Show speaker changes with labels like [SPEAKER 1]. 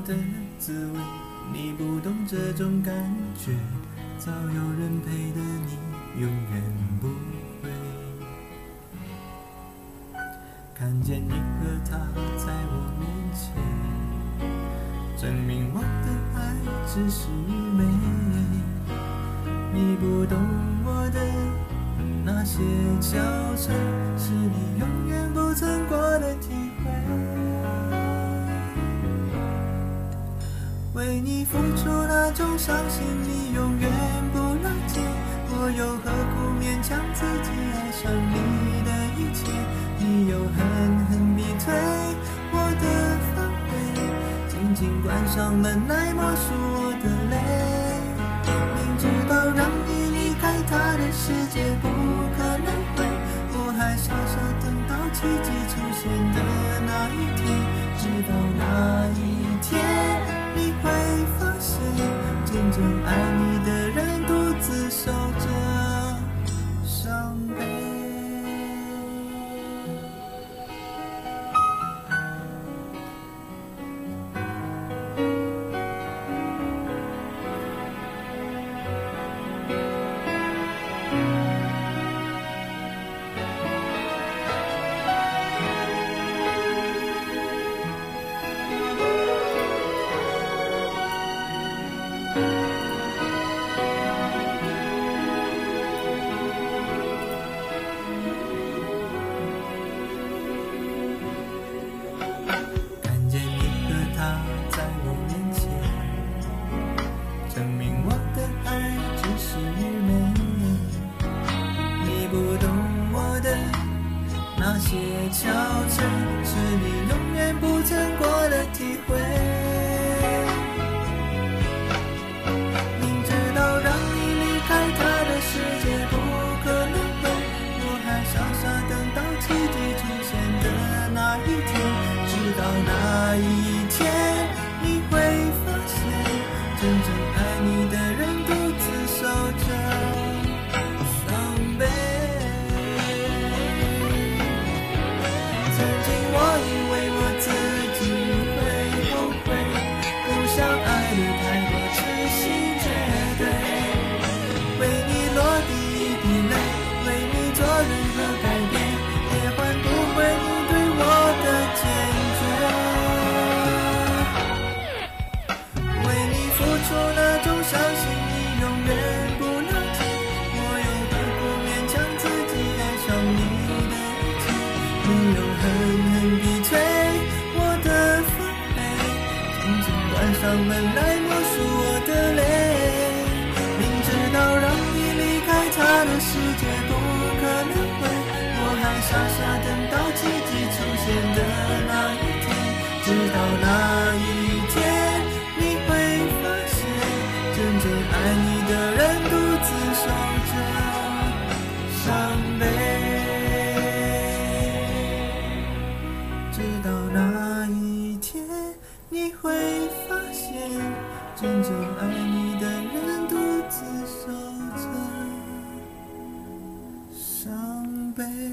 [SPEAKER 1] 的滋味，你不懂这种感觉，早有人陪的你永远不会看见你和他在我面前，证明我的爱只是愚昧。你不懂我的那些憔悴，是你永远不曾过的体会。为你付出那种伤心，你永远不了解，我又何苦勉强自己爱上你的一切？你又狠狠逼退我的防卫，紧紧关上门来默数我的泪。明知道让你离开他的世界不可能会，我还傻傻等到奇迹出现的那一天，直到那一天你会发现，真正爱你的人独自守着伤悲。证明我的爱只是愚昧，你不懂我的那些憔悴，是你永远不曾过的体会。明知道让你离开他的世界不可能会，我还傻傻等到奇迹出现的那一天，直到那一天你会发现，真正爱你的人独自守着伤悲。曾经我以为我自己会后悔，不想爱的太过痴心绝对，为你落第一滴泪，为你做任何改变，也换不回你对我的坚决。为你付出那种伤心，你永远不了解，我又何苦勉强自己爱上你的一切？你又狠狠逼退我的防备，紧紧关上门来默数我的泪。明知道让你离开他的世界不可能会，我还傻傻等到奇迹出现的那一天，直到那一天你会发现，真正爱你的人独自守着伤悲。直到那一天你会发现，真正爱你的人独自守着伤悲。